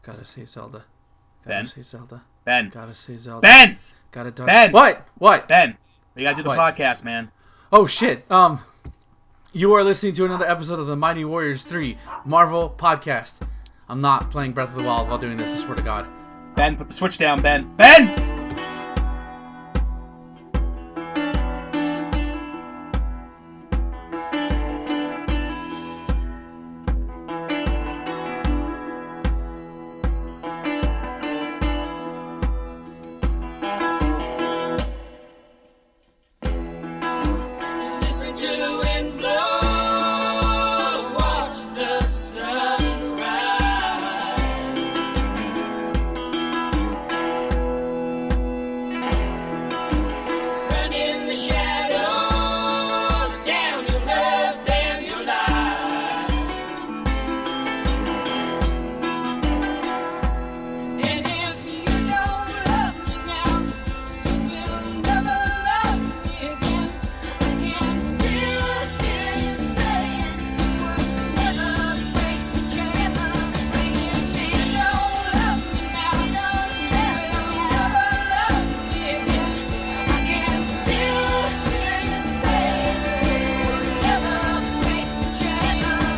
Gotta say Zelda. Gotta Ben? say Zelda. Ben? Gotta say Zelda. Ben! Gotta done. Ben! What? What? Ben! We gotta do the What? podcast, man. Oh shit. You are listening to another episode of the Mighty Warriors 3 Marvel Podcast. I'm not playing Breath of the Wild while doing this, I swear to God. Ben, put the switch down, Ben. Ben! Listen to the wind blow, watch the sun rise. Run in the shadows, damn your love, damn your life. And if you don't love me now, you will never love me again. I can still hear you saying you would never break the chain. If you don't love me now, you'll never love me again. I can still hear you saying you would never break the chain.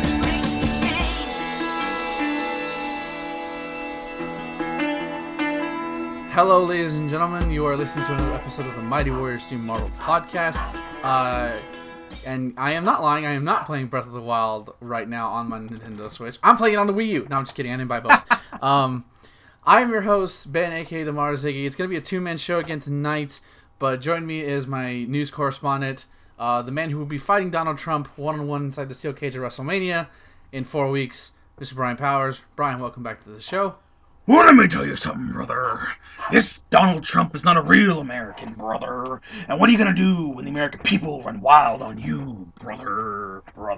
Hello, ladies and gentlemen. You are listening to another episode of the Mighty Warriors 3 Marvel Podcast. And I am not lying. I am not playing Breath of the Wild right now on my Nintendo Switch. I'm playing it on the Wii U. No, I'm just kidding. I didn't buy both. I'm your host, Ben, a.k.a. the Marziggy. It's going to be a two-man show again tonight, but joining me is my news correspondent, the man who will be fighting Donald Trump one-on-one inside the steel cage of WrestleMania in 4 weeks, Mr. Brian Powers. Brian, welcome back to the show. Well, let me tell you something, brother. This Donald Trump is not a real American, brother. And what are you gonna do when the American people run wild on you, brother?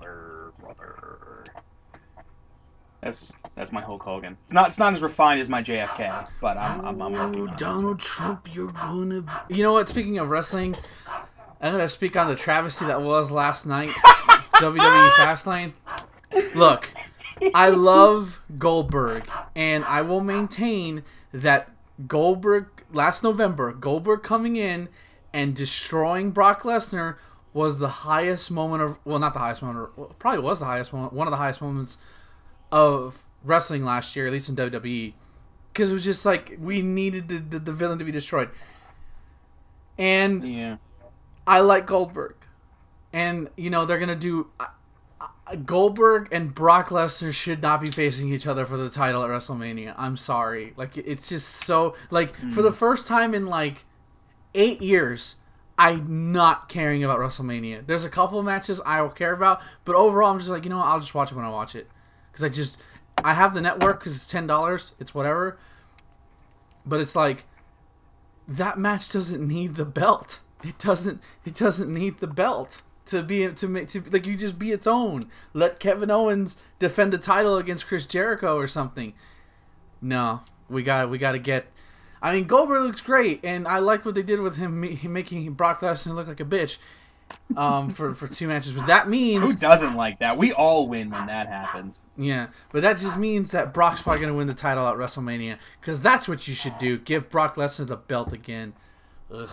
That's my Hulk Hogan. It's not as refined as my JFK, but I'm Oh, working on it. Donald Trump, you're gonna... You know what? Speaking of wrestling, I'm gonna speak on the travesty that was last night, WWE Fastlane. Look, I love Goldberg, and I will maintain that last November, Goldberg coming in and destroying Brock Lesnar was the highest moment of, well, not the highest moment, probably was the highest moment, one of the highest moments of wrestling last year, at least in WWE, because it was just like, we needed the villain to be destroyed. And Yeah. I like Goldberg. And, they're going to do... Goldberg and Brock Lesnar should not be facing each other for the title at WrestleMania. I'm sorry. Like, it's just so... Like, for the Mm. first time in, 8 years, I'm not caring about WrestleMania. There's a couple of matches I will care about, but overall, I'm just like, you know what? I'll just watch it when I watch it. Because I have the network because it's $10. It's whatever. But it's like, that match doesn't need the belt. It doesn't need the belt to like, you just be its own. Let Kevin Owens defend the title against Chris Jericho or something. No, we got to get. I mean, Goldberg looks great, and I like what they did with him making Brock Lesnar look like a bitch. For two matches, but that Who means, doesn't like that? We all win when that happens. yeah, but that just means that Brock's probably gonna win the title at WrestleMania, because that's what you should do. Give Brock Lesnar the belt again. Ugh.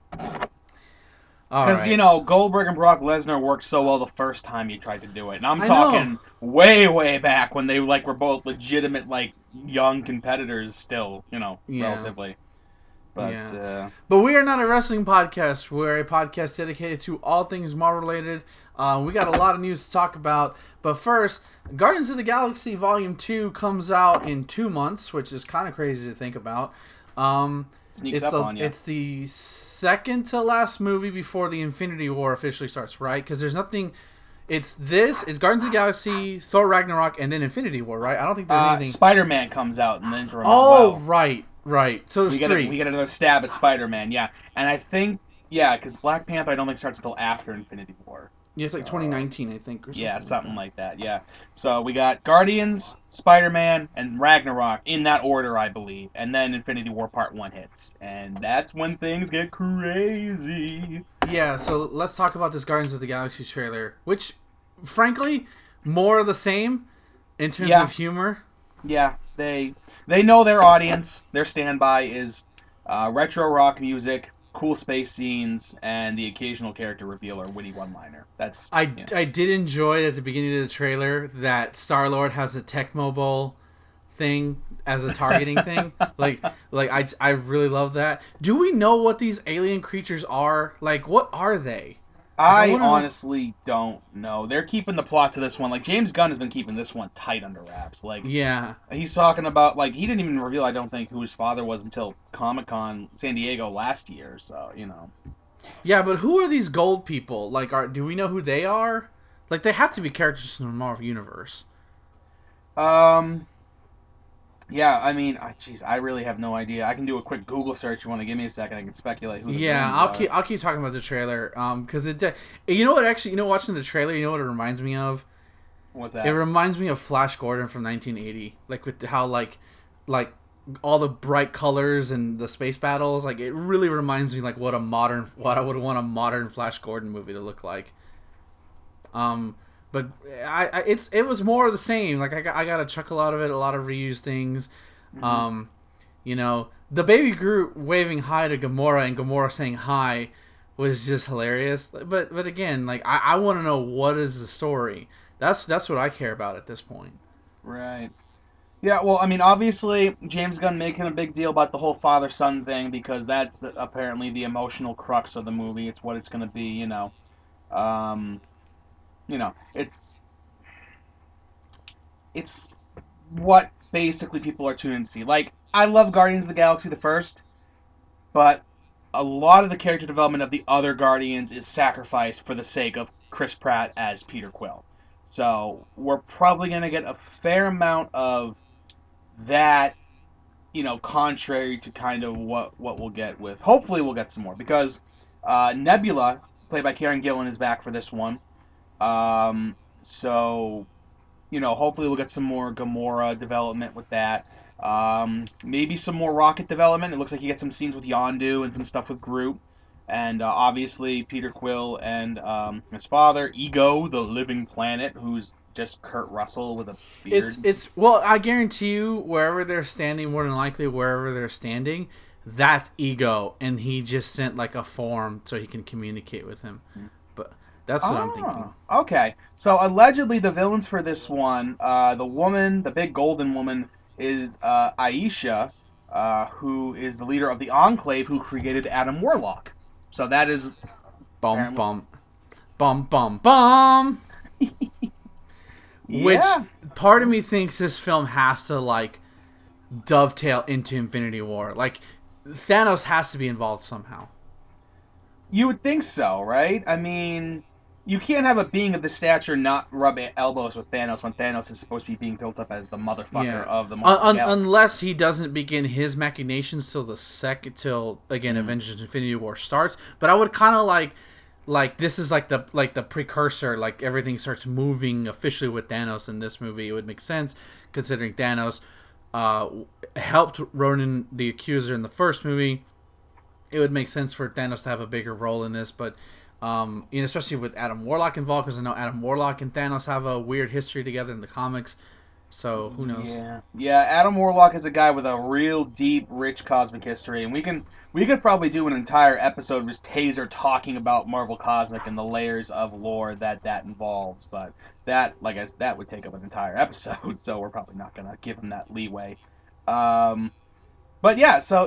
All Because, right. Goldberg and Brock Lesnar worked so well the first time you tried to do it. And I'm I know. talking way, way back when they, were both legitimate, young competitors still, Yeah. relatively. But, Yeah. But we are not a wrestling podcast. We're a podcast dedicated to all things Marvel related. We got a lot of news to talk about. But first, Guardians of the Galaxy Volume 2 comes out in 2 months, which is kind of crazy to think about. Um, sneaks it's up the on you. it's the second to last movie before the Infinity War officially starts, right? Because there's nothing. It's Guardians of the Galaxy, Thor Ragnarok, and then Infinity War, right? I don't think there's anything. Spider-Man comes out in the interim as Oh, well. right, right. So We there's get we three. get another stab at Spider-Man, yeah. And I think, yeah, because Black Panther I don't think starts until after Infinity War. Yeah, it's like So 2019, I think, or yeah, something like something that. like that. Yeah. So we got Guardians, Spider-Man, and Ragnarok in that order, I believe, and then Infinity War Part One hits, and that's when things get crazy. Yeah, so let's talk about this Guardians of the Galaxy trailer, which, frankly, more of the same in terms of Yeah, humor. yeah. They know their audience. Their standby is retro rock music, cool space scenes, and the occasional character reveal or witty one-liner. That's I, I did enjoy at the beginning of the trailer that Star Lord has a Tech Mobile thing as a targeting thing. I really love that. Do we know what these alien creatures are? Like, what are they? Like, I I want to know. honestly don't know. They're keeping the plot to this one. Like James Gunn has been keeping this one tight under wraps. Like Yeah, he's talking about like he didn't even reveal I don't think who his father was until Comic Con San Diego last year. So yeah, but who are these gold people? Like, do we know who they are? Like, they have to be characters from the Marvel universe. Um. Yeah, I mean, jeez, I really have no idea. I can do a quick Google search. You want to give me a second? I can speculate who the Yeah, villains are. I'll keep talking about the trailer. Because you know what? Actually, watching the trailer, you know what it reminds me of? What's It that? reminds me of Flash Gordon from 1980, like with how like all the bright colors and the space battles. Like it really reminds me like what I would want a modern Flash Gordon movie to look like. Um, but it was more of the same. Like I got a chuckle out of it, a lot of reused things. Hmm. Um, the baby Groot waving hi to Gamora and Gamora saying hi was just hilarious. But again, like I want to know what is the story. That's what I care about at this point. Right. Yeah, well, I mean, obviously, James Gunn making a big deal about the whole father-son thing because that's apparently the emotional crux of the movie. It's what it's going to be. Um, it's what basically people are tuning to see. Like, I love Guardians of the Galaxy the first, but a lot of the character development of the other Guardians is sacrificed for the sake of Chris Pratt as Peter Quill. So we're probably going to get a fair amount of that, contrary to kind of what we'll get with. Hopefully, we'll get some more because Nebula, played by Karen Gillan, is back for this one. So hopefully we'll get some more Gamora development with that. Maybe some more Rocket development. It looks like you get some scenes with Yondu and some stuff with Groot. And obviously Peter Quill and his father, Ego, the living planet, who's just Kurt Russell with a beard. It's well, I guarantee you, wherever they're standing, more than likely wherever they're standing, that's Ego, and he just sent like a form so he can communicate with him. But that's what I'm thinking. Ah, okay. So allegedly the villains for this one, the woman, the big golden woman, is Aisha, who is the leader of the Enclave, who created Adam Warlock. So that is Bum apparently, bum bum bum bum. Which yeah. part of me thinks this film has to like dovetail into Infinity War. Like Thanos has to be involved somehow. You would think so, right? I mean, you can't have a being of this stature not rub elbows with Thanos when Thanos is supposed to be being built up as the motherfucker Yeah, of the Marvel Galaxy. unless he doesn't begin his machinations till again Mm. Avengers Infinity War starts. But I would kind of like this is like the precursor. Like everything starts moving officially with Thanos in this movie. It would make sense considering Thanos uh, helped Ronan the Accuser in the first movie. It would make sense for Thanos to have a bigger role in this, but especially with Adam Warlock involved, because I know Adam Warlock and Thanos have a weird history together in the comics. So who knows? Yeah, yeah. Adam Warlock is a guy with a real deep, rich cosmic history, and we could probably do an entire episode with Taser talking about Marvel Cosmic and the layers of lore that involves. But that, like I said, that would take up an entire episode, so we're probably not gonna give him that leeway. Um, but yeah, so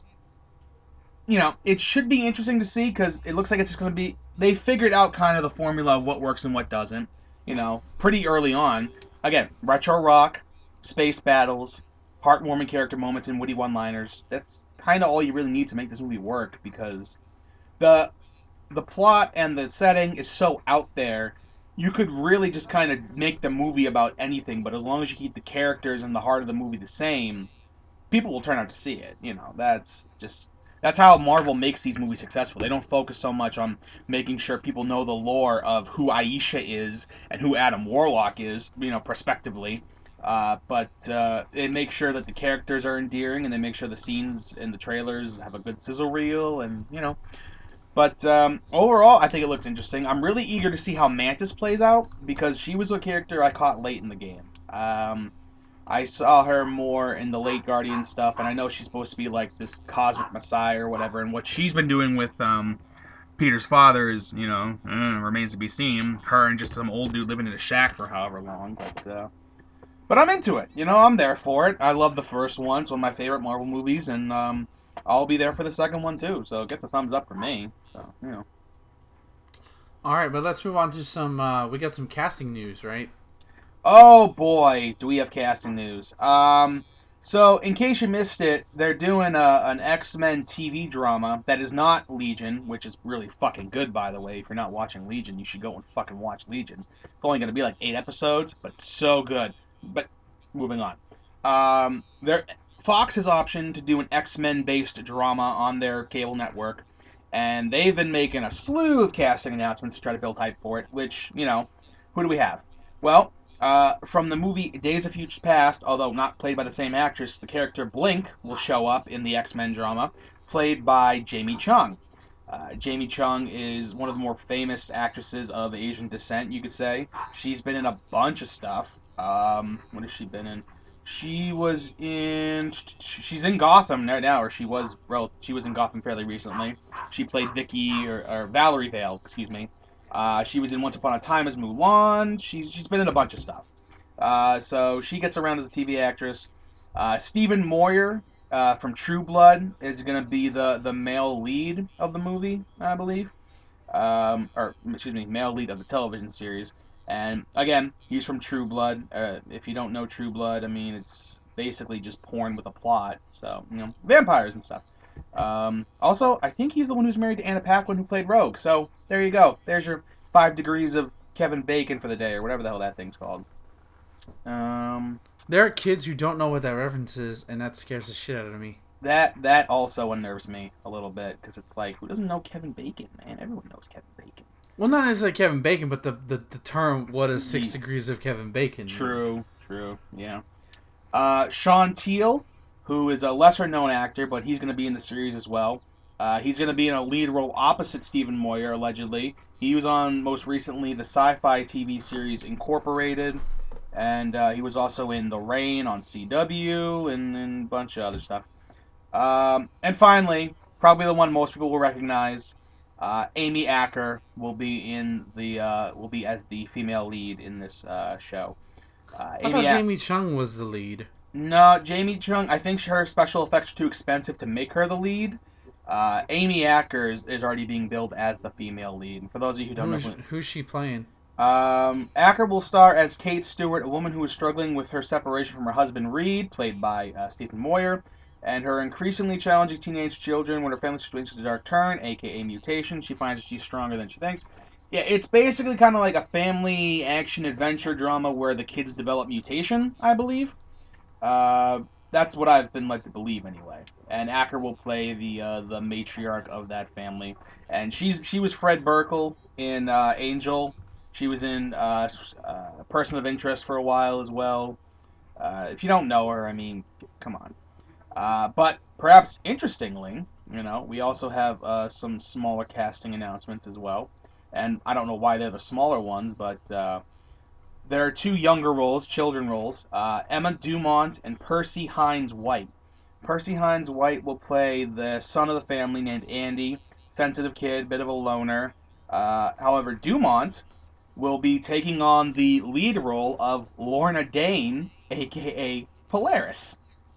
it should be interesting to see because it looks like it's just going to be. They figured out kind of the formula of what works and what doesn't, pretty early on. Again, retro rock, space battles, heartwarming character moments, and witty one liners. That's kind of all you really need to make this movie work because the the plot and the setting is so out there. You could really just kind of make the movie about anything, but as long as you keep the characters and the heart of the movie the same, people will turn out to see it. That's how Marvel makes these movies successful. They don't focus so much on making sure people know the lore of who Aisha is and who Adam Warlock is, prospectively. But they make sure that the characters are endearing and they make sure the scenes in the trailers have a good sizzle reel and. But overall, I think it looks interesting. I'm really eager to see how Mantis plays out because she was a character I caught late in the game. I saw her more in the late Guardian stuff, and I know she's supposed to be like this cosmic messiah or whatever. And what she's been doing with Peter's father is, remains to be seen. Her and just some old dude living in a shack for however long, but I'm into it. I'm there for it. I love the first one. It's one of my favorite Marvel movies, and I'll be there for the second one too. So it gets a thumbs up for me. So. All right, but let's move on to some. We got some casting news, right? Oh boy, do we have casting news. So in case you missed it, they're doing an X-Men TV drama that is not Legion, which is really fucking good, by the way. If you're not watching Legion, you should go and fucking watch Legion. It's only going to be like 8 episodes, but it's so good. But moving on. Their Fox has optioned to do an X-Men based drama on their cable network, and they've been making a slew of casting announcements to try to build hype for it. Which, who do we have? Well, from the movie Days of Future Past, although not played by the same actress, the character Blink will show up in the X-Men drama, played by Jamie Chung. Jamie Chung is one of the more famous actresses of Asian descent, you could say. She's been in a bunch of stuff. What has she been in? She was in. She's in Gotham right now, or she was. Well, she was in Gotham fairly recently. She played Vicky or Valerie Vale, excuse me. She was in Once Upon a Time as Mulan. She's been in a bunch of stuff. So she gets around as a TV actress. Stephen Moyer from True Blood is going to be the male lead of the movie, I believe. Or excuse me, male lead of the television series. And again, he's from True Blood. If you don't know True Blood, I mean it's basically just porn with a plot. So vampires and stuff. Also, I think he's the one who's married to Anna Paquin who played Rogue. So there you go. There's your 5 degrees of Kevin Bacon for the day, or whatever the hell that thing's called. Um, There are kids who don't know what that reference is, and that scares the shit out of me. that also unnerves me a little bit because it's like, who doesn't know Kevin Bacon, man? Everyone knows Kevin Bacon. Well, not necessarily Kevin Bacon, but the term "what is six Ye- degrees of Kevin Bacon?" true, yeah. Sean Teal, who is a lesser known actor, but he's going to be in the series as well. He's going to be in a lead role opposite Stephen Moyer, allegedly. He was on most recently the sci-fi TV series Incorporated, and he was also in The Rain on CW and a bunch of other stuff. And finally, probably the one most people will recognize, Amy Acker will be as the female lead in this show. I Amy thought Acker. Jamie Chung was the lead. No, Jamie Chung. I think her special effects are too expensive to make her the lead. Amy Acker is already being billed as the female lead. And for those of you who don't know Who's she playing? Acker will star as Kate Stewart, a woman who is struggling with her separation from her husband Reed, played by Stephen Moyer, and her increasingly challenging teenage children when her family situation takes a dark turn, aka mutation. She finds that she's stronger than she thinks. Yeah, it's basically kind of like a family action adventure drama where the kids develop mutation, I believe. Uh, that's what I've been led to believe anyway. And Acker will play the matriarch of that family, and she was Fred Burkle in Angel. She was in Person of Interest for a while as well. If you don't know her, I mean, come on. But perhaps interestingly, we also have some smaller casting announcements as well. And I don't know why they're the smaller ones, but there are two younger roles, children roles, Emma Dumont and Percy Hines White. Percy Hines White will play the son of the family named Andy, sensitive kid, bit of a loner. However, Dumont will be taking on the lead role of Lorna Dane, aka Polaris.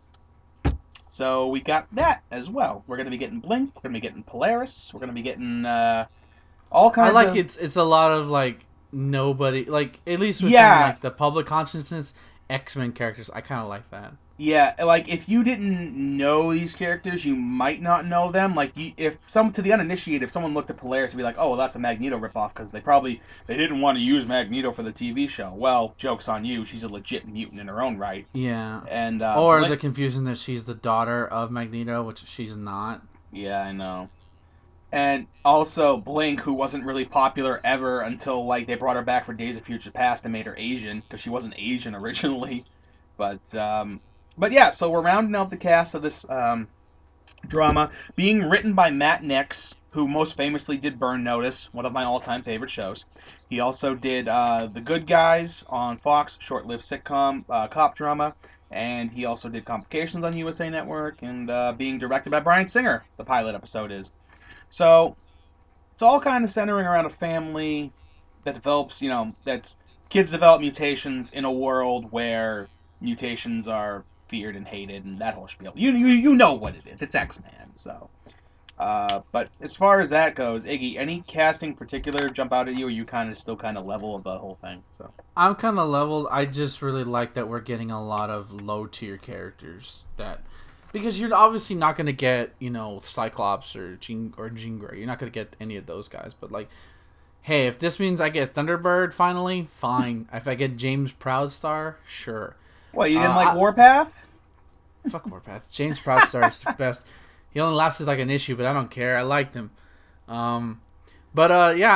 So we got that as well. We're going to be getting Blink, we're going to be getting Polaris, we're going to be getting all I kinds like of. it's a lot of like nobody like at least within Yeah, like the public consciousness X-Men characters. I kind of like that. Yeah, like if you didn't know these characters, you might not know them. Like if some to the uninitiated, if someone looked at Polaris, and be like, "Oh, well, that's a Magneto ripoff," because they didn't want to use Magneto for the TV show. Well, jokes on you. She's a legit mutant in her own right. Yeah. And Or Blink, the confusion that she's the daughter of Magneto, which she's not. yeah, I know. And also Blink, who wasn't really popular ever until like they brought her back for Days of Future Past and made her Asian because she wasn't Asian originally. But but yeah, so we're rounding out the cast of this drama, being written by Matt Nix, who most famously did Burn Notice, one of my all-time favorite shows. He also did The Good Guys on Fox, short-lived sitcom cop drama, and he also did Complications on USA Network, and being directed by Bryan Singer. The pilot episode is. So it's all kind of centering around a family that develops, that's kids develop mutations in a world where mutations are feared and hated, and that whole spiel. You know what it is. It's X-Men. So, but as far as that goes, Iggy, any casting particular jump out at you, or you kind of still kind of level of the whole thing? So. I'm kind of leveled. I just really like that we're getting a lot of low tier characters that because you're obviously not going to get, Cyclops or Jean Grey. You're not going to get any of those guys, but like hey, if this means I get Thunderbird finally, fine. If I get James Proudstar, sure. What, you didn't like I Warpath? fuck Warpath. James Proudstar is the best. He only lasted like an issue, but I don't care. I liked him. Um, but yeah,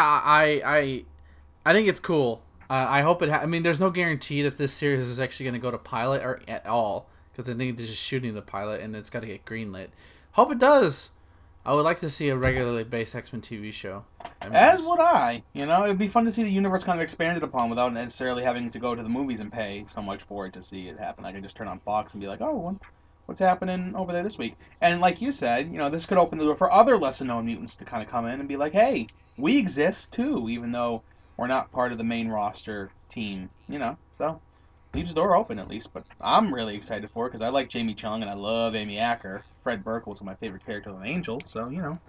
I think it's cool. I hope it. I mean, there's no guarantee that this series is actually going to go to pilot or at all because I think they're just shooting the pilot and it's got to get greenlit. Hope it does. I would like to see a regularly based X-Men TV show. As Anyways. would I. It'd be fun to see the universe kind of expanded upon without necessarily having to go to the movies and pay so much for it to see it happen. I could just turn on Fox and be like, oh, what's happening over there this week? And like you said, this could open the door for other lesser known mutants to kind of come in and be like, hey, we exist too, even though we're not part of the main roster team. So leaves the door open at least. But I'm really excited for it because I like Jamie Chung and I love Amy Acker. Fred Burkle's my favorite character on Angel, so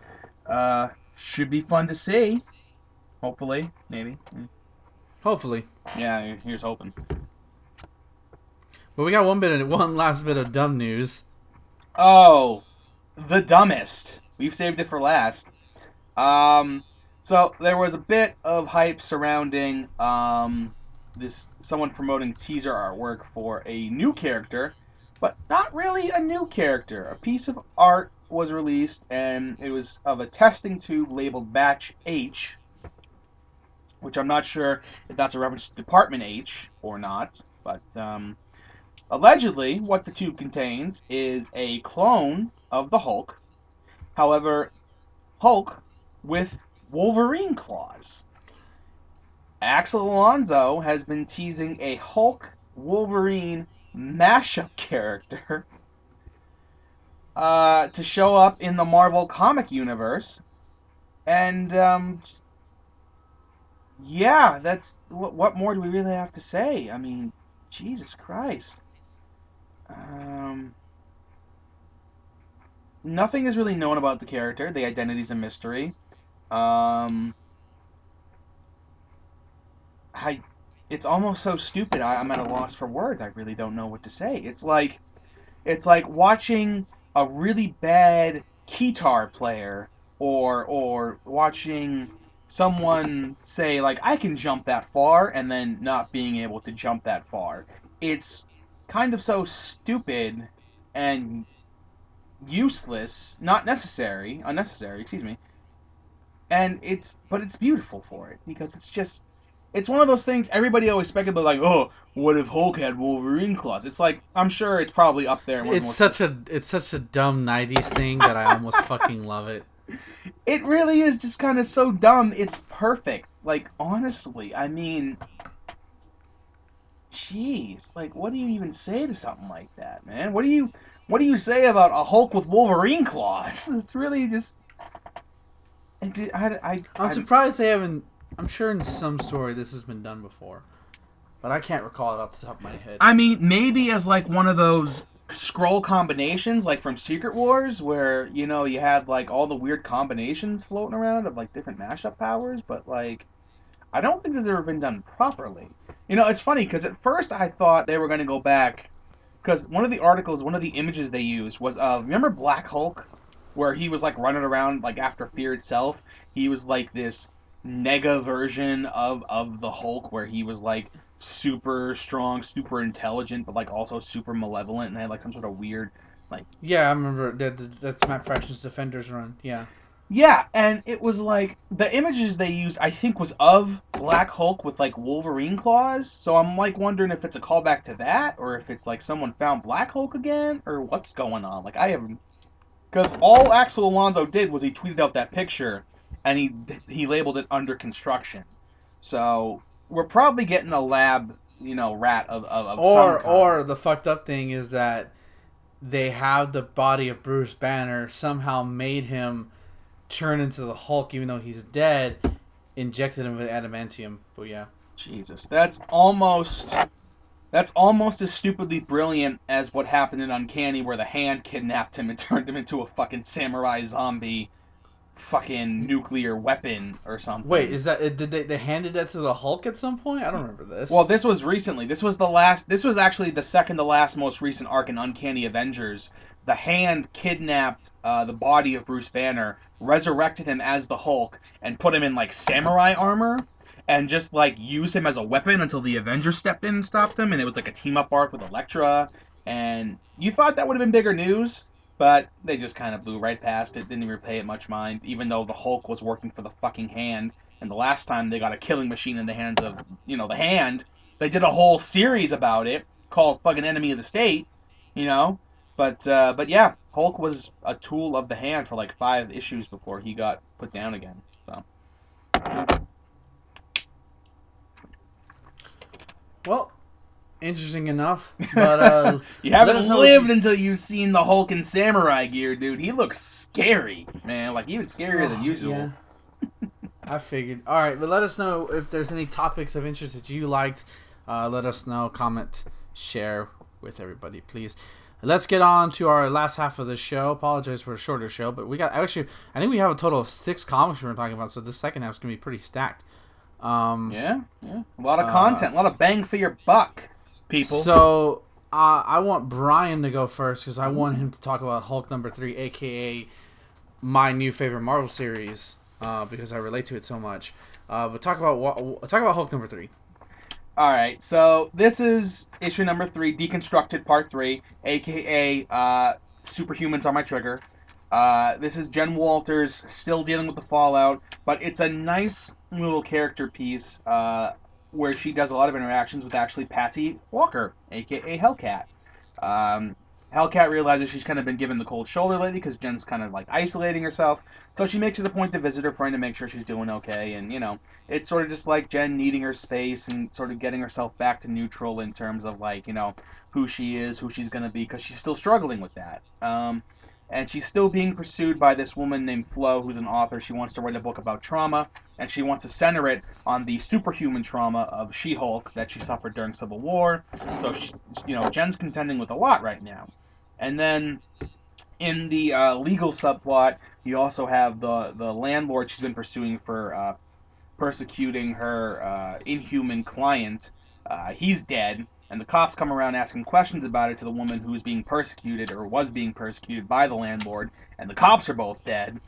should be fun to see. Hopefully, maybe. Hopefully. Yeah, here's hoping. But we got one last bit of dumb news. Oh, the dumbest. We've saved it for last. Um, so there was a bit of hype surrounding this someone promoting teaser artwork for a new character, but not really a new character. A piece of art was released, and it was of a testing tube labeled Batch H, which I'm not sure if that's a reference to Department H or not, but allegedly, what the tube contains is a clone of the Hulk. However, Hulk with Wolverine claws. Axel Alonso has been teasing a Hulk Wolverine mashup character to show up in the Marvel comic universe. And yeah, that's what more do we really have to say? I mean, Jesus Christ. Um, Nothing is really known about the character. The identity's a mystery. Um, I, it's almost so stupid. I'm at a loss for words. I really don't know what to say. It's like watching a really bad guitar player, or watching someone say like I can jump that far and then not being able to jump that far. It's kind of so stupid and useless, not necessary, unnecessary, excuse me. And it's beautiful for it because it's one of those things everybody always speculates like, oh, what if Hulk had Wolverine claws? It's like I'm sure it's probably up there in one of the most It's such a dumb '90s thing that I almost fucking love it. it really is just kind of so dumb. It's perfect. Like honestly, I mean, jeez, like what do you even say to something like that, man? What do you say about a Hulk with Wolverine claws? It's really just I'm surprised they haven't. I'm sure in some story this has been done before, but I can't recall it off the top of my head. I mean, maybe as like one of those scroll combinations, like from Secret Wars, where you had like all the weird combinations floating around of like different mashup powers, but like I don't think this has ever been done properly. It's funny because at first I thought they were going to go back because one of the images they used was remember Black Hulk, where he was like running around like after Fear itself. He was like this nega version of the Hulk, where he was like super strong, super intelligent, but like also super malevolent, and had like some sort of weird like Yeah, I remember that's Matt Fraction's Defenders run. Yeah, yeah, and it was like the images they used, I think, was of Black Hulk with like Wolverine claws. So I'm like wondering if it's a callback to that, or if it's like someone found Black Hulk again, or what's going on. Like I have, because all Axel Alonso did was he tweeted out that picture, and he labeled it under construction. So we're probably getting a lab rat of some Or kind. the fucked up thing is that they have the body of Bruce Banner somehow made him turn into the Hulk even though he's dead, injected him with adamantium. But yeah. Jesus, that's almost as stupidly brilliant as what happened in Uncanny, where the Hand kidnapped him and turned him into a fucking samurai zombie, fucking nuclear weapon or Wait, something. is that did they handed that to the Hulk at some point? I don't remember Well, this. this was recently. This was the last. This was actually the second to last most recent arc in Uncanny Avengers. The Hand kidnapped the body of Bruce Banner, resurrected him as the Hulk, and put him in like samurai armor, and just like used him as a weapon until the Avengers stepped in and stopped him. And it was like a team up arc with Elektra. And you thought that would have been bigger news, but they just kind of blew right past it. Didn't even pay it much mind, even though the Hulk was working for the fucking Hand. And the last time they got a killing machine in the hands of the Hand, they did a whole series about it called fucking Enemy of the State, you know. But yeah, Hulk was a tool of the Hand for like 5 issues before he got put down again. So Well, interesting enough. But you let haven't us know what you. lived until you've seen the Hulk in samurai gear, dude. He looks scary, man. Like even scarier than Oh usual. yeah, I figured. All right, but let us know if there's any topics of interest that you liked. Let us know, comment, share with everybody, please. Let's get on to our last half of the show. Apologize for a shorter show, but we got actually. I think we have a total of 6 comics we're talking about, so this second half is gonna be pretty stacked. Um, Yeah, yeah. A lot of uh, content, a lot of bang for your buck, people. so I want Brian to go first because I want Ooh. him to talk about Hulk #3, aka my new favorite Marvel series, because I relate to it so much. But talk about Hulk #3. All right, so this is issue number 3, Deconstructed Part 3, aka Superhumans on My Trigger. This is Jen Walters still dealing with the fallout, but it's a nice little character piece where she does a lot of interactions with actually Patsy Walker, aka Hellcat. Um, Hellcat realizes she's kind of been given the cold shoulder lately because Jen's kind of like isolating herself. So she makes it a point to visit her friend to make sure she's doing okay. And, it's sort of just like Jen needing her space and sort of getting herself back to neutral in terms of like, who she is, who she's going to be, because she's still struggling with that. And she's still being pursued by this woman named Flo, who's an author. She wants to write a book about trauma, and she wants to center it on the superhuman trauma of She-Hulk that she suffered during Civil War. So, Jen's contending with a lot right now. And then in the legal subplot, you also have the landlord she's been pursuing for persecuting her inhuman client. He's dead, and the cops come around asking questions about it to the woman who's being persecuted or was being persecuted by the landlord, and the cops are both dead.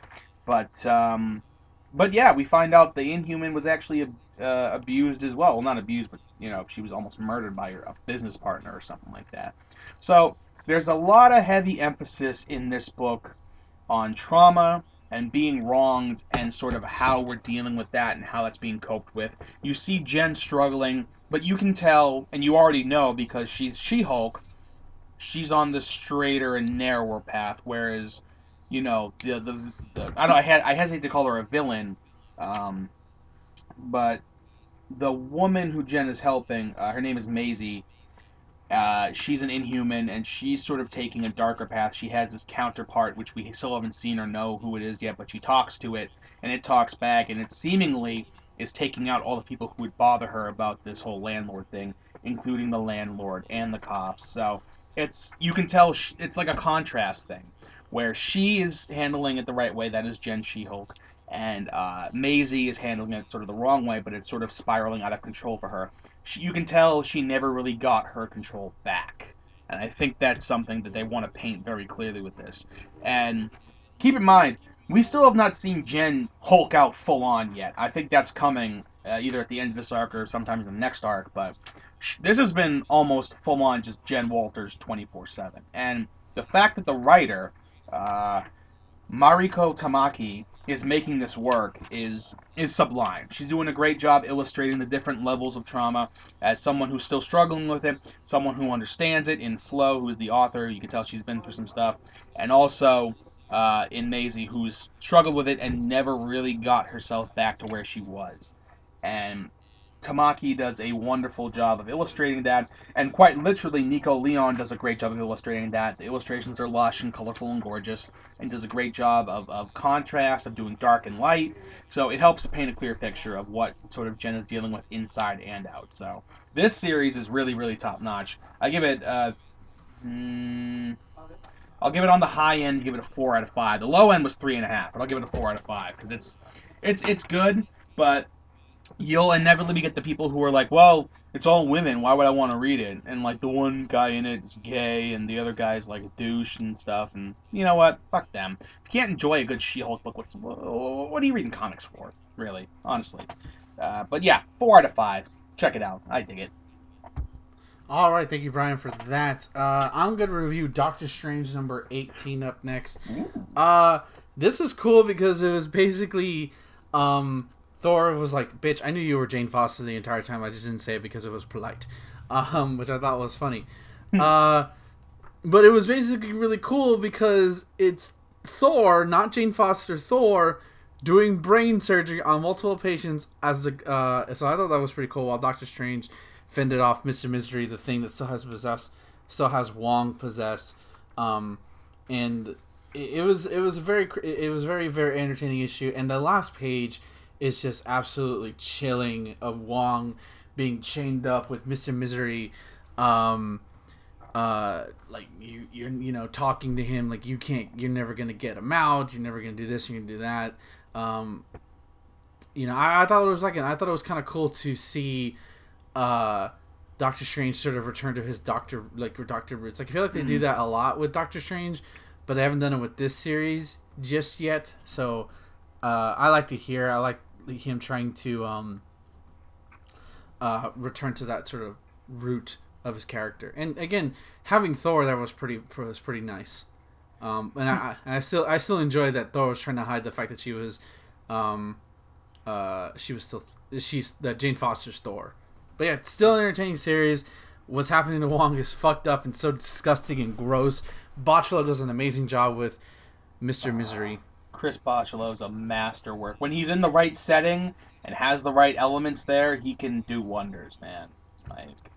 But yeah, we find out the Inhuman was actually abused as well. Well, not abused, but she was almost murdered by a business partner or something like that. So there's a lot of heavy emphasis in this book on trauma and being wronged and sort of how we're dealing with that and how that's being coped with. You see Jen struggling, but you can tell, and you already know because she's She-Hulk, she's on the straighter and narrower path, whereas the I don't I hesitate to call her a villain, um, but the woman who Jen is helping, her name is Maisie. She's an Inhuman, and she's sort of taking a darker path. She has this counterpart, which we still haven't seen or know who it is yet, but she talks to it, and it talks back, and it seemingly is taking out all the people who would bother her about this whole landlord thing, including the landlord and the cops. So you can tell it's like a contrast thing, where she is handling it the right way. That is Jen She-Hulk. And Maisie is handling it sort of the wrong way, but it's sort of spiraling out of control for her. You can tell she never really got her control back. And I think that's something that they want to paint very clearly with this. And keep in mind, we still have not seen Jen Hulk out full on yet. I think that's coming either at the end of this arc or sometime in the next arc. But this has been almost full on just Jen Walters 24/7. And the fact that the writer, uh, Mariko Tamaki, is making this work is sublime. She's doing a great job illustrating the different levels of trauma as someone who's still struggling with it, someone who understands it in Flo, who is the author. You can tell she's been through some stuff, and also in Maisie, who's struggled with it and never really got herself back to where she was. And Tamaki does a wonderful job of illustrating that, and quite literally, Nico Leon does a great job of illustrating that. The illustrations are lush and colorful and gorgeous, and does a great job of contrast, of doing dark and light. So it helps to paint a clear picture of what sort of Jen is dealing with inside and out. So this series is really, really top notch. I give it, I'll give it on the high end, give it a 4 out of 5. The low end was 3.5, but I'll give it a 4 out of 5 because it's good, but you'll inevitably get the people who are like, well, it's all women. Why would I want to read it? And like the one guy in it is gay, and the other guy's like a douche and stuff. And you know what? Fuck them. If you can't enjoy a good She-Hulk book, what are you reading comics for? Really, honestly. But yeah, 4 out of 5. Check it out. I dig it. All right, thank you, Brian, for that. I'm gonna review Doctor Strange number 18 up next. Ooh. Uh, this is cool because it was basically, Thor was like, "Bitch, I knew you were Jane Foster the entire time. I just didn't say it because it was polite," which I thought was funny. Uh, but it was basically really cool because it's Thor, not Jane Foster Thor, doing brain surgery on multiple patients as the. So I thought that was pretty cool. While Doctor Strange fended off Mister Misery, the thing that still has Wong possessed, and it was very entertaining issue. And the last page is just absolutely chilling of Wong being chained up with Mister Misery. Um, like you know talking to him like you're never gonna get him out, you're never gonna do this, you're gonna do that. um I thought it was kind of cool to see uh Doctor Strange sort of return to his doctor roots. Like I feel like they do that a lot with Doctor Strange, but they haven't done it with this series just yet. So I like him trying to return to that sort of root of his character. And again, having Thor there was pretty nice. I still enjoy that Thor was trying to hide the fact that um, she was still she's that Jane Foster's Thor. But yeah, it's still an entertaining series. What's happening to Wong is fucked up and so disgusting and gross. Botchlo does an amazing job with Mister Misery. Chris Bachalo's a masterwork. When he's in the right setting and has the right elements there, he can do wonders, man. Like,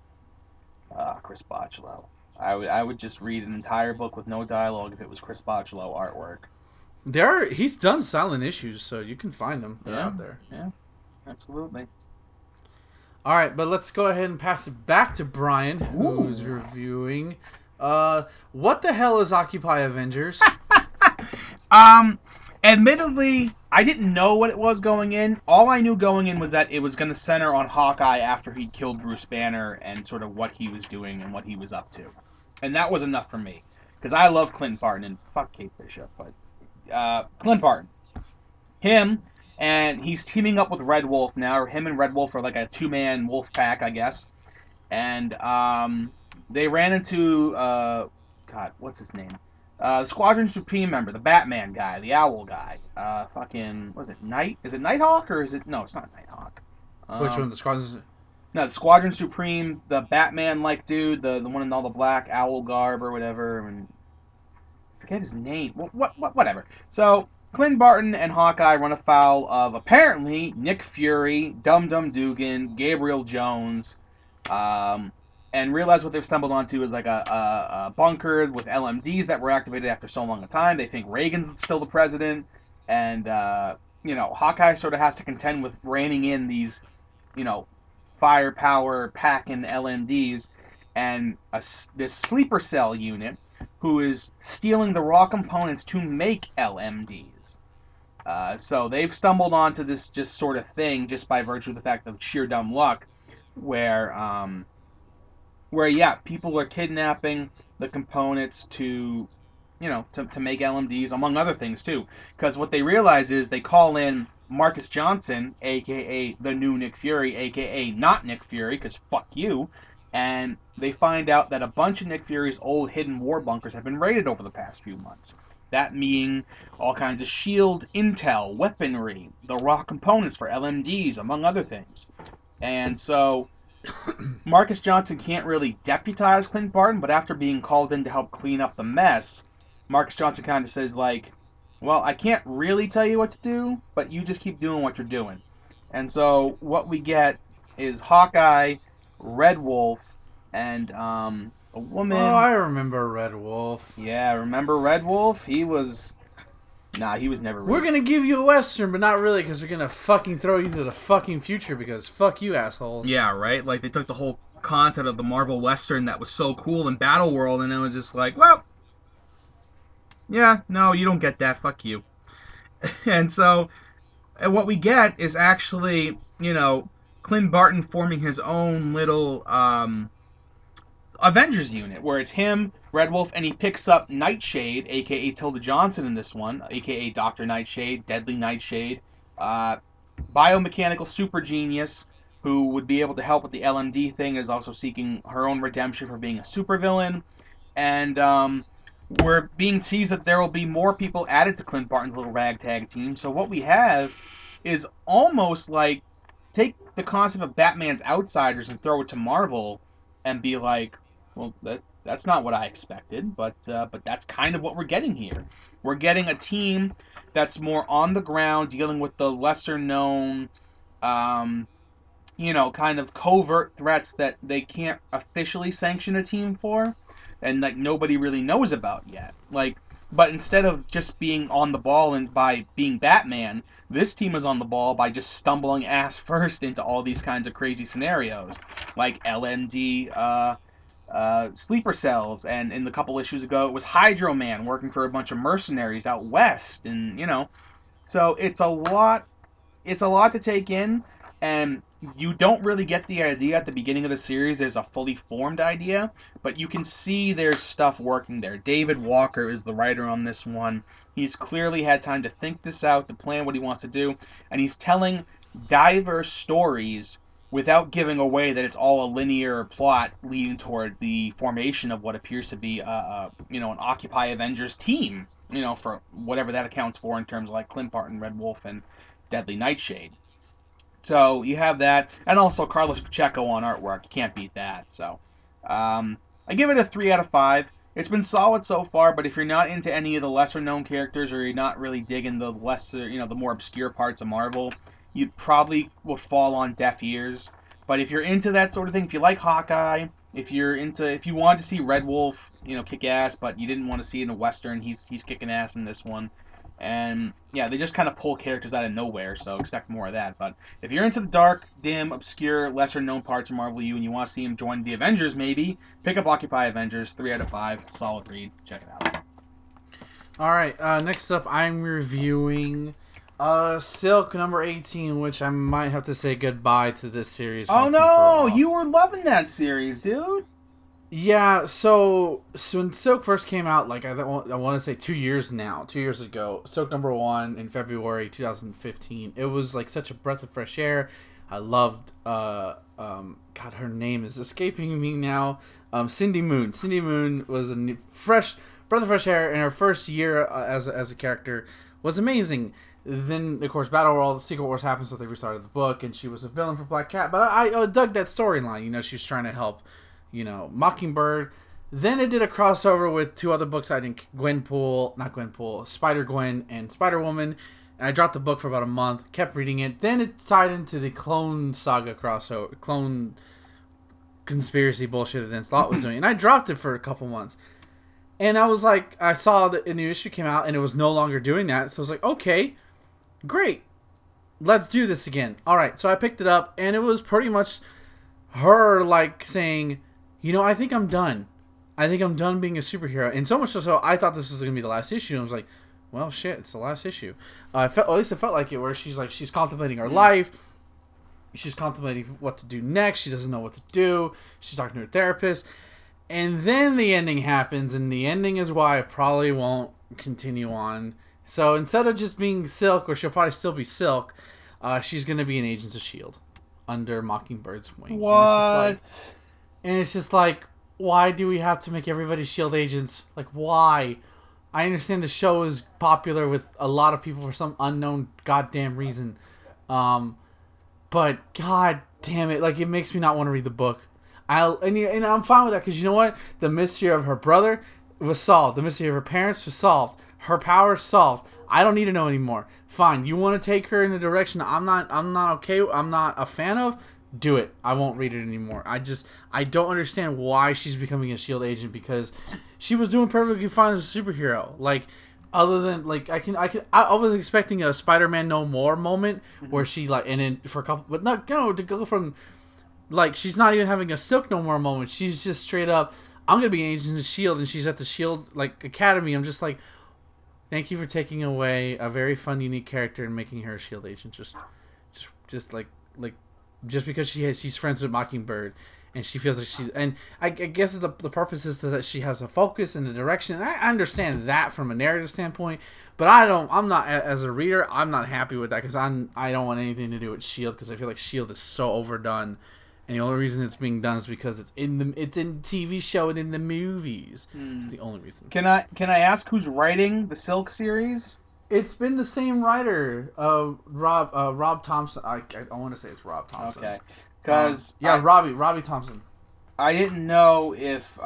Chris Bachalo. I would just read an entire book with no dialogue if it was Chris Bachalo artwork. He's done silent issues, so you can find them. They're Yeah, out there. yeah, absolutely. All right, but let's go ahead and pass it back to Brian, who's Ooh. reviewing. What the hell is Occupy Avengers? Um, Admittedly, I didn't know what it was going in. All I knew going in was that it was going to center on Hawkeye after he killed Bruce Banner and sort of what he was doing and what he was up to. And that was enough for me. Because I love Clint Barton and fuck Kate Bishop, but Clint Barton. Him, and he's teaming up with Red Wolf now, or him and Red Wolf are like a two-man wolf pack, I guess. And they ran into God, what's his name? The Squadron Supreme member, the Batman guy, the Owl guy. Fucking, was it Night? Is it Nighthawk or is it? No, it's not Nighthawk. Which Um, one? The Squadrons? no, the Squadron Supreme, the Batman-like dude, the one in all the black owl garb or whatever, and forget his name. Whatever. So Clint Barton and Hawkeye run afoul of apparently Nick Fury, Dum Dum Dugan, Gabriel Jones, um, and realize what they've stumbled onto is like a bunker with LMDs that were activated after so long a time. They think Reagan's still the president, and Hawkeye sort of has to contend with reining in these you know, firepower packing LMDs, and this sleeper cell unit who is stealing the raw components to make LMDs. So they've stumbled onto this just sort of thing just by virtue of the fact of sheer dumb luck, where yeah, people are kidnapping the components to make LMDs, among other things too. Because what they realize is they call in Marcus Johnson, aka the new Nick Fury, aka not Nick Fury, because fuck you, and they find out that a bunch of Nick Fury's old hidden war bunkers have been raided over the past few months. That meaning all kinds of shield intel, weaponry, the raw components for LMDs, among other things. And so Marcus Johnson can't really deputize Clint Barton, but after being called in to help clean up the mess, Marcus Johnson kind of says like, "Well, I can't really tell you what to do, but you just keep doing what you're doing." And so what we get is Hawkeye, Red Wolf, and a Oh, woman. I remember Red Wolf. Yeah, remember Red Wolf? He was never We're really. gonna give you a Western, but not really, because we're gonna fucking throw you to the fucking future, because fuck you, assholes. Yeah, right. Like they took the whole concept of the Marvel Western that was so cool in Battle World, and it was just like, well, yeah, no, you don't get that. Fuck you. And so what we get is actually, Clint Barton forming his own little Avengers unit, where it's him, Red Wolf, and he picks up Nightshade, aka Tilda Johnson in this one, aka Doctor Nightshade, Deadly Nightshade, uh, biomechanical super genius who would be able to help with the LMD thing, is also seeking her own redemption for being a supervillain, and we're being teased that there will be more people added to Clint Barton's little ragtag team. So what we have is almost like take the concept of Batman's Outsiders and throw it to Marvel and be like, well, that's not what I expected, but that's kind of what we're getting here. We're getting a team that's more on the ground, dealing with the lesser known, um, kind of covert threats that they can't officially sanction a team for, and like nobody really knows about yet. Like, but instead of just being on the ball and by being Batman, this team is on the ball by just stumbling ass first into all these kinds of crazy scenarios, like LMD, sleeper cells, and in the couple issues ago, it was Hydro Man working for a bunch of mercenaries out west, and so it's a lot to take in, and you don't really get the idea at the beginning of the series there's a fully formed idea, but you can see there's stuff working there. David Walker is the writer on this one. He's clearly had time to think this out, to plan what he wants to do, and he's telling diverse stories without giving away that it's all a linear plot leading toward the formation of what appears to be an Occupy Avengers team, for whatever that accounts for in terms of like Clint Barton, Red Wolf, and Deadly Nightshade. So you have that, and also Carlos Pacheco on artwork. You can't beat that. So I give it a 3 out of 5. It's been solid so far, but if you're not into any of the lesser known characters, or you're not really digging the lesser, the more obscure parts of Marvel, you probably will fall on deaf ears. But if you're into that sort of thing, if you like Hawkeye, if you wanted to see Red Wolf, kick ass, but you didn't want to see it in a western, he's kicking ass in this one. And yeah, they just kind of pull characters out of nowhere, so expect more of that. But if you're into the dark, dim, obscure, lesser known parts of Marvel U and you want to see him join the Avengers, maybe pick up Occupy Avengers. 3 out of 5, solid read. Check it out. Alright, next up, I'm reviewing Silk number 18, which I might have to say goodbye to this series Oh once and for no, all. you were loving that series, dude. Yeah, so when Silk first came out, like I want to say 2 years now, 2 years ago, Silk number one in February 2015. It was like such a breath of fresh air. I loved God, her name is escaping me now. Cindy Moon. Cindy Moon was a fresh breath of fresh air, and her first year as a character was amazing. Then of course Battle World Secret Wars happened, so they restarted the book, and she was a villain for Black Cat. But I dug that storyline. She was trying to help Mockingbird. Then it did a crossover with two other books I didn't Gwenpool, not Gwenpool, Spider Gwen and Spider Woman. And I dropped the book for about a month, kept reading it. Then it tied into the Clone Saga crossover, Clone conspiracy bullshit that Slot was doing, and I dropped it for a couple months. And I was like, I saw that a new issue came out, and it was no longer doing that. So I was like, okay, great, let's do this again. All right, so I picked it up, and it was pretty much her like saying, I think I'm done. I think I'm done being a superhero. And so much so, I thought this was gonna be the last issue. And I was like, well, shit, it's the last issue. At least it felt like it, where she's contemplating her life. She's contemplating what to do next. She doesn't know what to do. She's talking to her therapist. And then the ending happens, and the ending is why I probably won't continue on. So instead of just being Silk, or she'll probably still be Silk, she's gonna be an Agents of Shield under Mockingbird's wing, What? and it's just like, why do we have to make everybody Shield agents? Like, why? I understand the show is popular with a lot of people for some unknown goddamn reason, um, but god damn it, like it makes me not want to read the book. And I'm fine with that, because you know what? The mystery of her brother was solved. The mystery of her parents was solved. Her powers solved. I don't need to know anymore. Fine, you want to take her in a direction I'm not okay. I'm not a fan of. do it. I won't read it anymore. I don't understand why she's becoming a Shield agent because she was doing perfectly fine as a superhero. Like other than like I was expecting a Spider-Man No More moment where Mhm. she like and then for a couple but not no to go from like she's not even having a Silk No More moment. She's just straight up I'm gonna be an agent of Shield and she's at the Shield like Academy. I'm just like thank you for taking away a very fun unique character and making her a Shield agent. Just like just because she's friends with Mockingbird and she feels like she and I guess the purpose is that she has a focus and a direction. I understand that from a narrative standpoint, but I'm not as a reader. I'm not happy with that because I don't want anything to do with Shield because I feel like Shield is so overdone. And the only reason it's being done is because it's in the TV show and in the movies. It's Hmm. the only reason. Can I ask who's writing the Silk series? It's been the same writer, Rob Thompson. I want to say it's Rob Thompson. Okay, because Yeah, Robbie Thompson. I didn't know if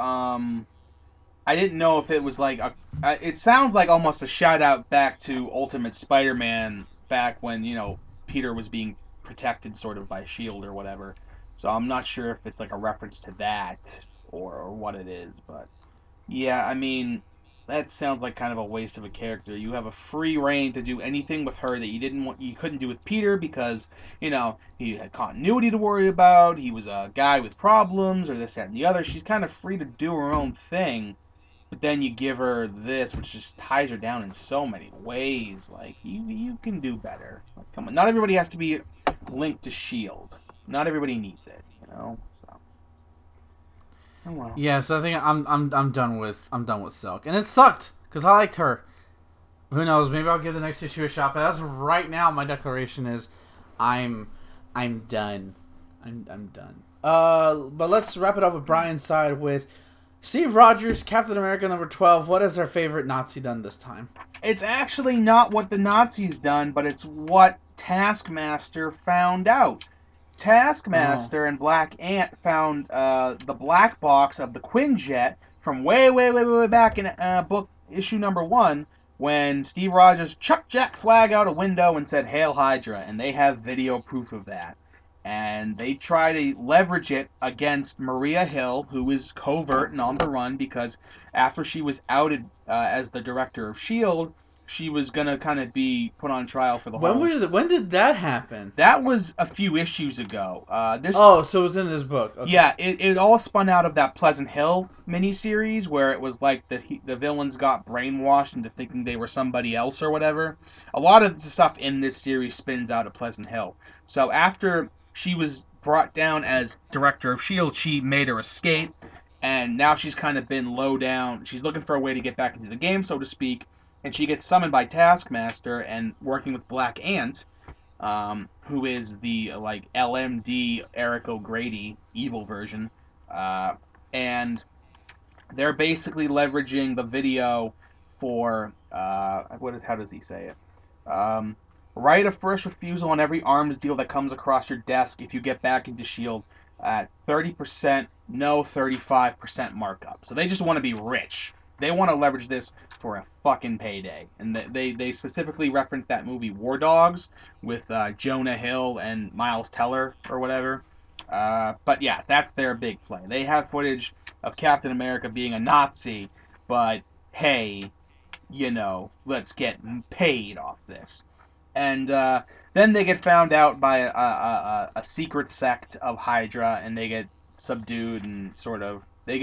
I didn't know if it was like a. It sounds like almost a shout out back to Ultimate Spider-Man back when Peter was being protected sort of by Shield or whatever. So I'm not sure if it's like a reference to that or what it is, but yeah, I mean that sounds like kind of a waste of a character. You have a free reign to do anything with her that you couldn't do with Peter because he had continuity to worry about. He was a guy with problems or this that and the other. She's kind of free to do her own thing but then you give her this, which just ties her down in so many ways. Like you can do better. Like, come on, not everybody has to be linked to Shield. Not everybody needs it. So oh well. Yeah, so I think I'm done with Silk, and it sucked because I liked her. Who knows? Maybe I'll give the next issue a shot. But as of right now, my declaration is, I'm I'm done. I'm done. But let's wrap it up with Brian's side with Steve Rogers, Captain America #12. What has our favorite Nazi done this time? It's actually not what the Nazis done, but it's what Taskmaster found out. Oh, Taskmaster and Black Ant found the black box of the Quinjet from way, way, way, way, way back in book issue number 1 when Steve Rogers chucked Jack Flag out a window and said, "Hail Hydra," and they have video proof of that. And they try to leverage it against Maria Hill, who is covert and on the run because after she was outed as the director of S.H.I.E.L.D., she was going to kind of be put on trial for the whole. when did that happen? That was a few issues ago. This Oh, so it was in this book. Okay. Yeah, it all spun out of that Pleasant Hill miniseries where it was like the villains got brainwashed into thinking they were somebody else or whatever. A lot of the stuff in this series spins out of Pleasant Hill. So after she was brought down as director of Shield, she made her escape, and now she's kind of been low down. She's looking for a way to get back into the game, so to speak, and she gets summoned by Taskmaster and working with Black Ant who is the like LMD Eric O'Grady evil version, uh, and they're basically leveraging the video for how does he say it? Right of first refusal on every arms deal that comes across your desk if you get back into Shield at 30%, no 35% markup. So they just want to be rich. They want to leverage this for a fucking payday. And they specifically reference that movie War Dogs with Jonah Hill and Miles Teller or whatever. But yeah, that's their big play. They have footage of Captain America being a Nazi, but hey, let's get paid off this. And then they get found out by a secret sect of Hydra, and they get subdued and sort of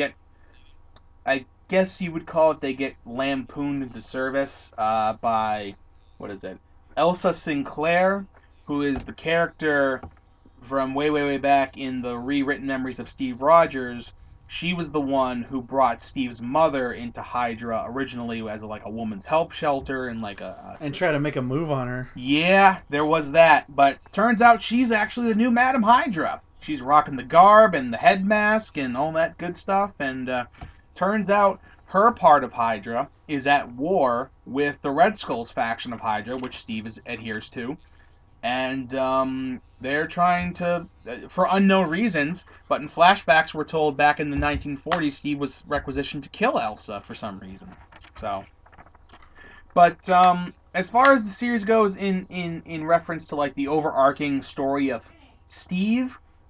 I guess you would call it, they get lampooned into service by what is it? Elsa Sinclair, who is the character from way, way, way back in the rewritten memories of Steve Rogers. She was the one who brought Steve's mother into Hydra originally as like a woman's help shelter and like And try to make a move on her. yeah, there was that, but turns out she's actually the new Madam Hydra. She's rocking the garb and the head mask and all that good stuff, and turns out her part of Hydra is at war with the Red Skulls faction of Hydra, which Steve adheres to, and they're trying to, for unknown reasons, but in flashbacks we're told back in the 1940s Steve was requisitioned to kill Elsa for some reason. So, but as far as the series goes, in reference to like the overarching story of Steve,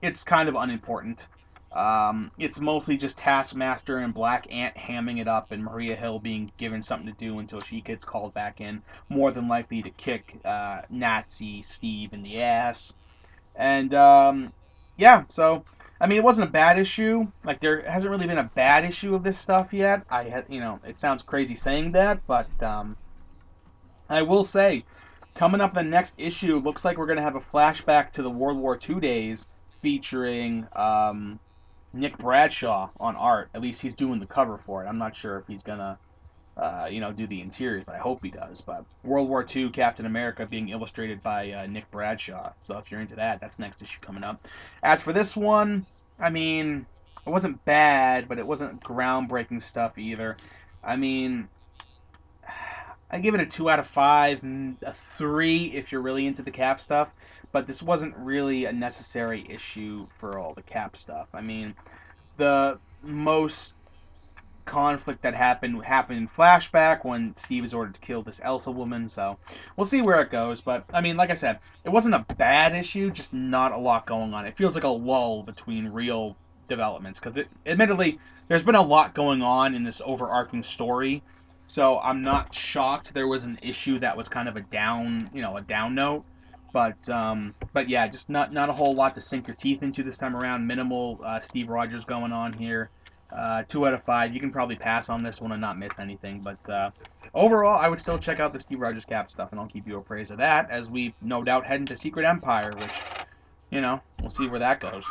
it's kind of unimportant. It's mostly just Taskmaster and Black Ant hamming it up, and Maria Hill being given something to do until she gets called back in, more than likely to kick Nazi Steve in the ass. And yeah, so I mean, it wasn't a bad issue. Like there hasn't really been a bad issue of this stuff yet. It sounds crazy saying that, but I will say, coming up in the next issue, looks like we're gonna have a flashback to the World War II days, featuring Nick Bradshaw on art. At least he's doing the cover for it. I'm not sure if he's gonna do the interiors, but I hope he does. But World War II Captain America being illustrated by Nick Bradshaw. So if you're into that, that's next issue coming up. As for this one, I mean, it wasn't bad, but it wasn't groundbreaking stuff either. I mean, I give it a 2 out of 5, a 3 if you're really into the Cap stuff. But this wasn't really a necessary issue for all the Cap stuff. I mean, the most conflict that happened in flashback when Steve is ordered to kill this Elsa woman. So we'll see where it goes. But I mean, like I said, it wasn't a bad issue, just not a lot going on. It feels like a lull between real developments because admittedly, there's been a lot going on in this overarching story. So I'm not shocked there was an issue that was kind of a down note. But yeah, just not a whole lot to sink your teeth into this time around. Minimal Steve Rogers going on here. 2 out of 5. You can probably pass on this one and not miss anything. But overall, I would still check out the Steve Rogers Cap stuff, and I'll keep you appraised of that as we no doubt head into Secret Empire, which we'll see where that goes.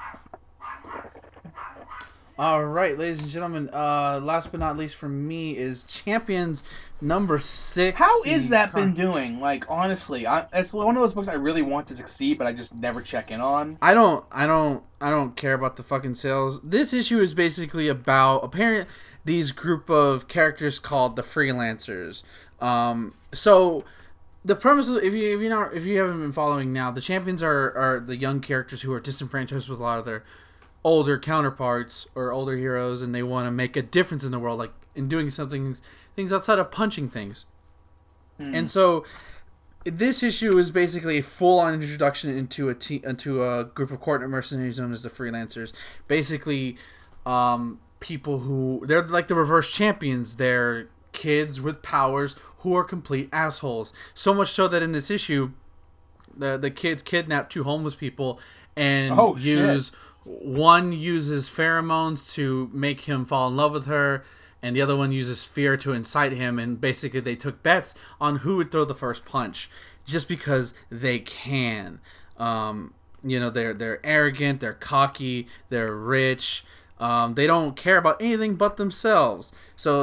All right, ladies and gentlemen. Last but not least for me is Champions #6. How is that been doing? Like honestly, it's one of those books I really want to succeed, but I just never check in on. I don't care about the fucking sales. This issue is basically about these group of characters called the Freelancers. So the premise of, if you haven't been following now, the champions are the young characters who are disenfranchised with a lot of their older counterparts or older heroes, and they want to make a difference in the world, like in doing something things outside of punching things. And so this issue is basically a full-on introduction into a group of coordinate mercenaries known as the Freelancers. Basically, people who they're like the reverse champions. They're kids with powers who are complete assholes. So much so that in this issue, the kids kidnap 2 homeless people and Oh shit! one uses pheromones to make him fall in love with her, and the other one uses fear to incite him, and basically they took bets on who would throw the first punch just because they can. They're arrogant, they're cocky, they're rich. They don't care about anything but themselves. So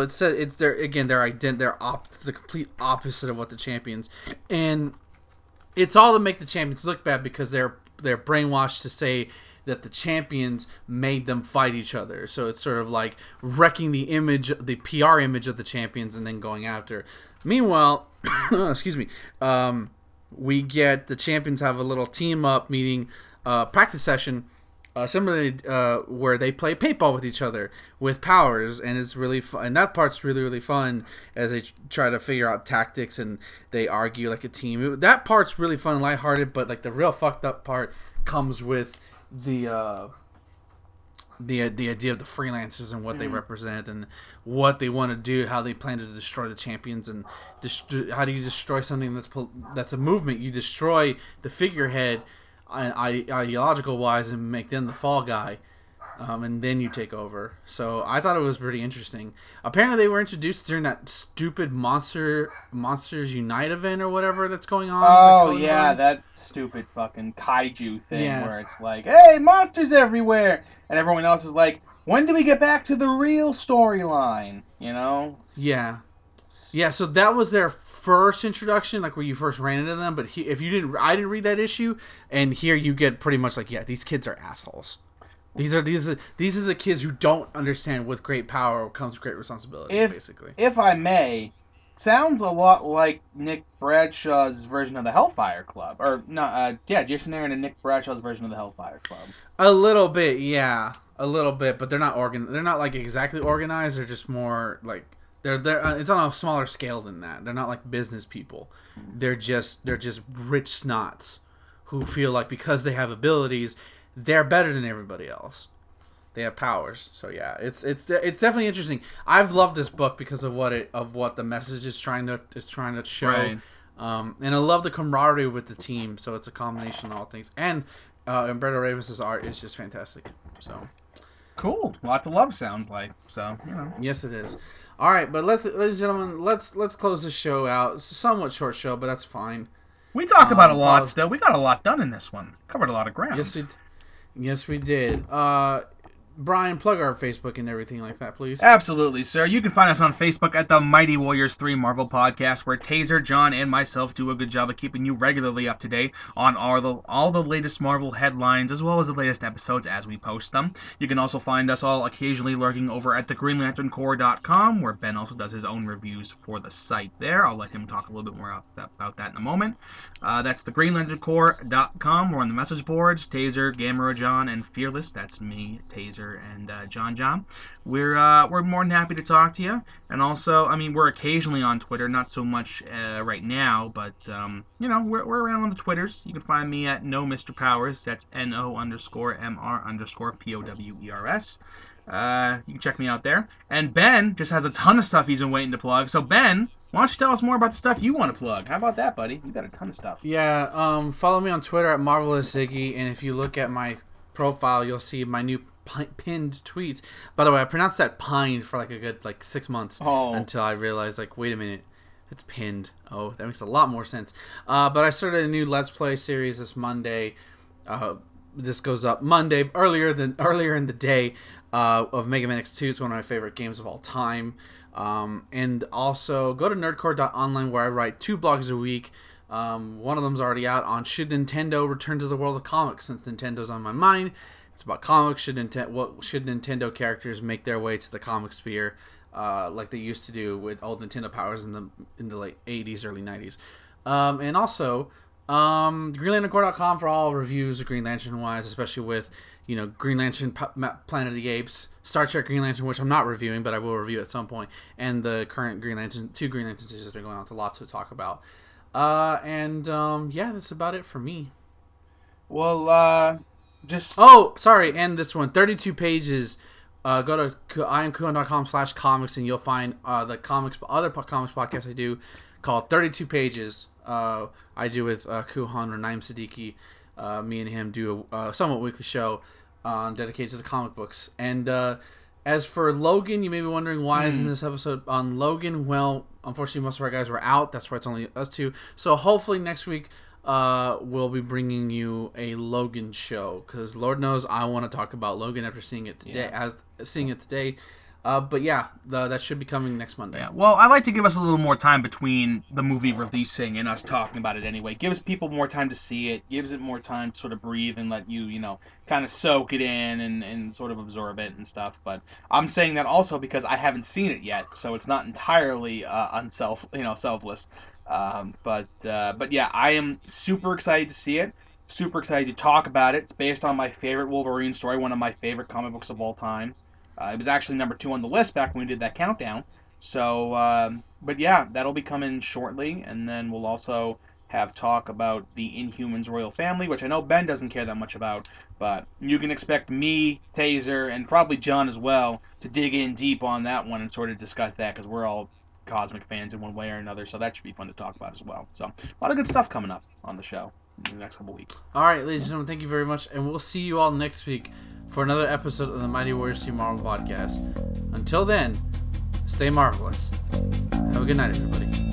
they're the complete opposite of what the champions. And it's all to make the champions look bad because they're brainwashed to say that the champions made them fight each other. So it's sort of like wrecking the PR image of the champions, and then going after. Meanwhile, excuse me, we get the champions have a little team up meeting, practice session, similarly, where they play paintball with each other with powers, and it's really fun. And that part's really really fun as they try to figure out tactics and they argue like a team. That part's really fun and lighthearted, but like the real fucked up part comes with the the idea of the Freelancers and what they represent and what they want to do, how they plan to destroy the champions, and how do you destroy something that's a movement? You destroy the figurehead, ideological wise, and make them the fall guy, and then you take over. So I thought it was pretty interesting. Apparently, they were introduced during that stupid Monsters Unite event or whatever that's going on. Oh yeah, that stupid fucking kaiju thing Yeah, where it's like, hey, monsters everywhere, and everyone else is like, when do we get back to the real storyline? yeah. Yeah, so that was their first introduction, like where you first ran into them. But if you didn't, I didn't read that issue, and here you get pretty much like, yeah, these kids are assholes. These are the kids who don't understand with great power comes great responsibility, If basically. if I may, sounds a lot like Nick Bradshaw's version of the Hellfire Club, or no, yeah, Jason Aaron and Nick Bradshaw's version of the Hellfire Club. A little bit, yeah, a little bit, but they're not They're not like exactly organized. They're just more like they're. It's on a smaller scale than that. They're not like business people. They're just rich snots who feel like because they have abilities, they're better than everybody else. They have powers. So yeah, it's definitely interesting. I've loved this book because of what the message is trying to show. Right. And I love the camaraderie with the team. So it's a combination of all things. And Umberto Reyes' art is just fantastic. So Cool. Lot of love sounds like. So, yes, it is. All right, but ladies and gentlemen, let's close this show out. It's a somewhat short show, but that's fine. We talked about a lot Follow, still. We got a lot done in this one. Covered a lot of yes, ground. yes, we did. Brian, plug our Facebook and everything like that, please. Absolutely, sir. You can find us on Facebook at the Mighty Warriors 3 Marvel Podcast, where Taser, John, and myself do a good job of keeping you regularly up to date on all the latest Marvel headlines, as well as the latest episodes as we post them. You can also find us all occasionally lurking over at thegreenlanterncorps.com, where Ben also does his own reviews for the site there. I'll let him talk a little bit more about that in a moment. That's thegreenlanterncorps.com. We're on the message boards. Taser, Gamera John, and Fearless. That's me, Taser, and John. We're more than happy to talk to you. And also, I mean, we're occasionally on Twitter, not so much right now, but we're around on the Twitters. You can find me at No Mr. Powers. That's NO_MR_POWERS. You can check me out there. And Ben just has a ton of stuff he's been waiting to plug. So Ben, why don't you tell us more about the stuff you want to plug? How about that, buddy? You got a ton of stuff. Yeah, follow me on Twitter at Marvelous Ziggy, and if you look at my profile, you'll see my new pinned tweets. By the way, I pronounced that pine for like a good 6 months Oh, until I realized wait a minute, it's pinned. Oh, that makes a lot more sense. But I started a new Let's Play series this Monday. This goes up Monday earlier in the day of Mega Man X2. It's one of my favorite games of all time. And also go to nerdcore.online where I write 2 blogs a week. One of them's already out on Should Nintendo Return to the World of Comics, since Nintendo's on my mind. It's about comics. Should Nintendo characters make their way to the comic sphere, like they used to do with old Nintendo powers in the late '80s, early '90s. And also, GreenLanternCorps.com for all reviews of Green Lantern wise, especially with Green Lantern Planet of the Apes, Star Trek Green Lantern, which I'm not reviewing, but I will review at some point, and the current Green Lantern, 2 Green Lantern series that are going on. It's a lot to talk about. Yeah, that's about it for me. well, just Oh, sorry, and this one, 32 pages. Go to iamkuhan.com/comics and you'll find the other comics podcast I do called 32 Pages. I do with Kuhan or Naim Siddiqui. Me and him do a somewhat weekly show dedicated to the comic books. And as for Logan, you may be wondering why isn't this episode on Logan? Well, unfortunately, most of our guys were out. That's why it's only us two. So hopefully next week we'll be bringing you a Logan show, because Lord knows I want to talk about Logan after seeing it today. But yeah, that should be coming next Monday. Yeah, well, I like to give us a little more time between the movie releasing and us talking about it anyway. Gives people more time to see it, gives it more time to sort of breathe and let you, kind of soak it in and sort of absorb it and stuff. But I'm saying that also because I haven't seen it yet, so it's not entirely selfless. But yeah, I am super excited to see it. Super excited to talk about it. It's based on my favorite Wolverine story, one of my favorite comic books of all time. It was actually number 2 on the list back when we did that countdown. So, but yeah, that'll be coming shortly, and then we'll also have talk about the Inhumans royal family, which I know Ben doesn't care that much about, but you can expect me, Taser, and probably John as well to dig in deep on that one and sort of discuss that, because we're all cosmic fans in one way or another, so that should be fun to talk about as well. So, a lot of good stuff coming up on the show in the next couple weeks. All right, ladies and gentlemen, thank you very much, and we'll see you all next week for another episode of the Mighty Warriors Team Marvel podcast. Until then, stay marvelous. Have a good night, everybody.